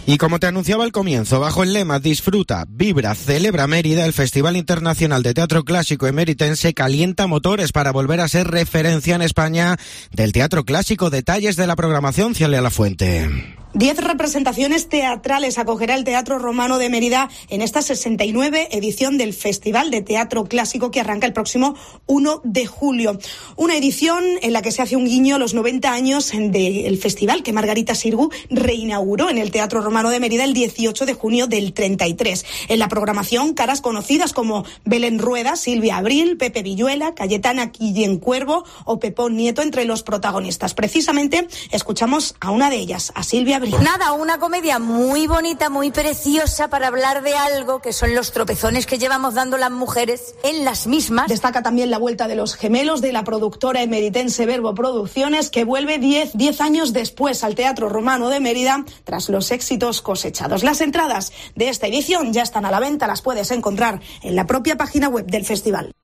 Y como te anunciaba al comienzo, bajo el lema Disfruta, Vibra, Celebra Mérida, el Festival Internacional de Teatro Clásico Emeritense calienta motores para volver a ser referencia en España del teatro clásico. Detalles de la programación, Cialia Lafuente. 10 representaciones teatrales acogerá el Teatro Romano de Mérida en esta 69 edición del Festival de Teatro Clásico que arranca el próximo 1 de julio. Una edición en la que se hace un guiño a los 90 años del festival que Margarita Xirgu reinauguró en el Teatro Romano de Mérida el 18 de junio del 33. En la programación, caras conocidas como Belén Rueda, Silvia Abril, Pepe Villuela, Cayetana Guillén Cuervo o Pepón Nieto entre los protagonistas. Precisamente escuchamos a una de ellas, a Silvia Abril. Nada, una comedia muy bonita, muy preciosa para hablar de algo que son los tropezones que llevamos dando las mujeres en las mismas. Destaca también la vuelta de Los Gemelos de la productora emeritense Verbo Producciones, que vuelve 10 años después al Teatro Romano de Mérida tras los éxitos cosechados. Las entradas de esta edición ya están a la venta, las puedes encontrar en la propia página web del festival.